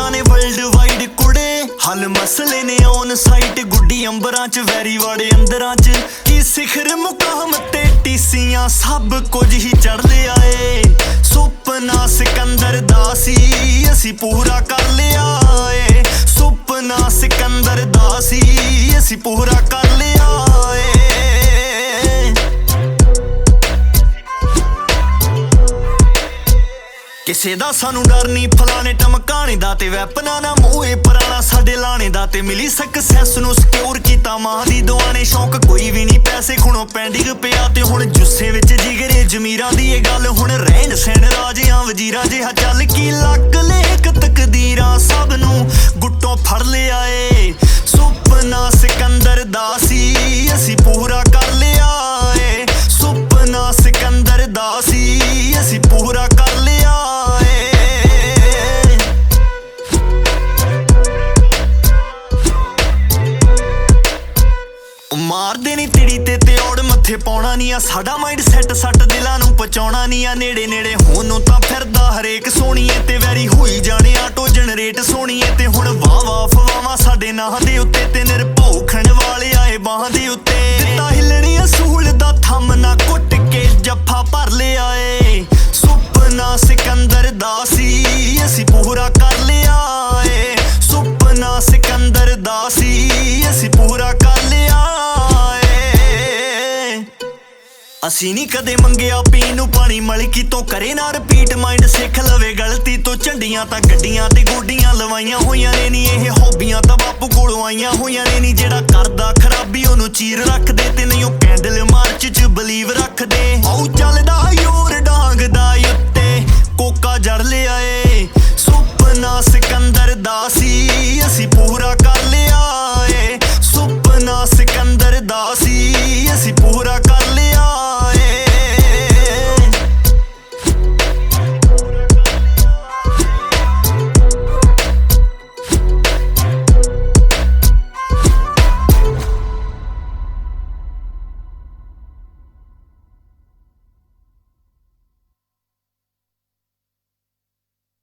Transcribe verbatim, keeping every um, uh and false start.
ਉਹਨਾਂ ਨੇ world wide ਕੁੜੇ ਹੱਲ ਮਸਲੇ ਨੇ ਔਨ ਸਾਈਟ ਗੁੱਡੀ ਅੰਬਰਾਂ ਚ ਵੈਰੀ ਵਾੜੇ ਅੰਦਰਾਂ ਚ ਕੀ ਸਿਖਰ ਮੁਕਾਮ ਤੇ ਟੀਸੀਆਂ ਸਭ ਕੁਝ ਹੀ ਚੜ ਲਿਆ ਏ ਸੁਪਨਾ ਸਿਕੰਦਰ ਦਾ ਸੀ ਅਸੀਂ ਪੂਰਾ ਕਰ ਲਿਆ ਏ ਸੁਪਨਾ ਸਿਕੰਦਰ ਦਾ ਸੀ ਅਸੀਂ ਪੂਰਾ ਕਰ ਲਿਆ ਏ ਕਿਸੇ ਦਾ ਸਾਨੂੰ ਡਰ ਨਹੀਂ ਫਲਾਣੇ ਟਮਕਾਣੇ ਦਾ ਤੇ ਵੈਪਨਾਂ ਨਾ ਮੂਹੇ ਪੁਰਾਣਾ ਸਾਡੇ ਲਾਣੇ ਦਾ ਤੇ ਮਿਲੀ ਸਕਸੈਸ ਨੂੰ ਸਿਕਿਉਰ ਕੀਤਾ ਮਾਂ ਦੀ ਦੁਆ ਨੇ ਸ਼ੌਕ ਕੋਈ ਵੀ ਨਹੀਂ ਪੈਸੇ ਖੁਣੋ ਪੈਂਡਿੰਗ ਪਿਆ ਤੇ ਹੁਣ ਜੁੱਸੇ ਵਿੱਚ ਜਿਗਰੇ ਜ਼ਮੀਰਾਂ ਦੀ ਇਹ ਗੱਲ ਹੁਣ ਰਹਿਣ ਸਹਿਣ ਰਾਜਿਆਂ ਵਜ਼ੀਰਾਂ ਜਿਹਾ ਚੱਲ ਕੀ ਲੱਕ ਲੇਖ ਤਕਦੀਰਾਂ ਸਭ ਨੂੰ ਗੁੱਟੋਂ ਫੜ ਲਿਆ ਏ ਸੁਪਨਾ ਸਿਕੰਦਰ ਦਾ ਸੀ ਅਸੀਂ ਪੂਰਾ ਕਰ ਲਿਆ ਏ ਸੁਪਨਾ ਸਿਕੰਦਰ ਦਾ ਸੀ ਅਸੀਂ ਪੂਰਾ ਕਰ ਲਿਆ ਮਾਰਦੇ ਨੀ ਤਿੜੀ ਤੇ ਤੇ ਔੜ ਮੱਥੇ ਪਾਉਣਾ ਨੀ ਆ ਸਾਡਾ ਮਾਈਂਡ ਸੈੱਟ ਸੱਟ ਦਿਲਾਂ ਨੂੰ ਪਹੁੰਚਾਉਣਾ ਨੀ ਆ ਨੇੜੇ ਨੇੜੇ ਹੋਣ ਨੂੰ ਤਾਂ ਫਿਰਦਾ ਹਰੇਕ ਸੋਹਣੀਏ ਤੇ ਵੈਰੀ ਹੋਈ ਜਾਣੇ ਆਟੋ ਜਨਰੇਟ ਸੋਹਣੀਏ ਤੇ ਹੁਣ ਵਾਹ ਵਾਹ ਫਵਾਵਾਂ ਸਾਡੇ ਨਾਂ ਦੇ ਉੱਤੇ ਤੇ ਨਿਰਭੌਖਣ ਵਾਲੇ ਆਏ ਬਾਹਾਂ ਦੇ ਉੱਤੇ ਦਿੱਤਾ ਹਿੱਲਣੀ ਅਸੂਲ ਦਾ ਥੰਮ ਨਾ ਕੁੱਟ ਕੇ ਜੱਫਾ ਭਰ ਲਿਆ ਏ ਸੁਪਨਾ ਸਿਕੰਦਰ ਦਾ ਸੀ ਅਸੀਂ ਪੂਰਾ ਕਰ ਲਿਆ ਏ ਸੁਪਨਾ ਸਿਕੰਦਰ ਦਾ ਸੀ ਅਸੀਂ ਪੂਰਾ ਕਰ ਲਿਆ ਅਸੀਂ ਨੀ ਕਦੇ ਮੰਗਿਆ ਪੀਣ ਨੂੰ ਪਾਣੀ ਮਲਕੀ ਤੋਂ ਕਰੇ ਨਾ ਰਿਪੀਟ ਮਾਈਂਡ ਸਿੱਖ ਲਵੇ ਗਲਤੀ ਤੋਂ ਝੰਡੀਆਂ ਤਾਂ ਗੱਡੀਆਂ ਤੇ ਗੋਡੀਆਂ ਲਵਾਈਆਂ ਹੋਈਆਂ ਨੇ ਨੀ ਇਹ ਹੌਬੀਆਂ ਤਾਂ ਬਾਪੂ ਕੋਲੋਂ ਆਈਆਂ ਹੋਈਆਂ ਨੇ ਨੀ ਜਿਹੜਾ ਕਰਦਾ ਖਰਾਬੀ ਉਹਨੂੰ ਚੀਰ ਰੱਖਦੇ ਤੇ ਨਹੀਂ ਉਹ ਕੈਂਡਲ ਮਾਰਚ ਚ ਬਲੀਵ ਰੱਖਦੇ ਆਉ ਚੱਲ